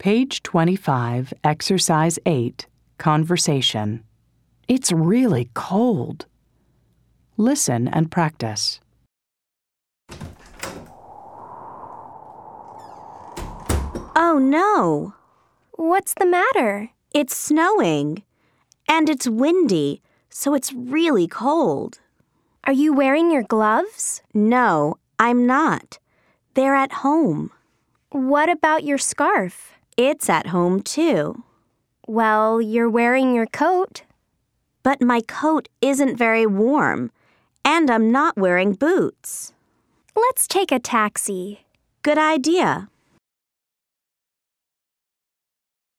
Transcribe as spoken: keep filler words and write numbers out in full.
Page twenty-five, Exercise eight, Conversation. It's really cold. Listen and practice. Oh no! What's the matter? It's snowing. And it's windy, so it's really cold. Are you wearing your gloves? No, I'm not. They're at home. What about your scarf? It's at home too. Well, you're wearing your coat. But my coat isn't very warm, and I'm not wearing boots. Let's take a taxi. Good idea.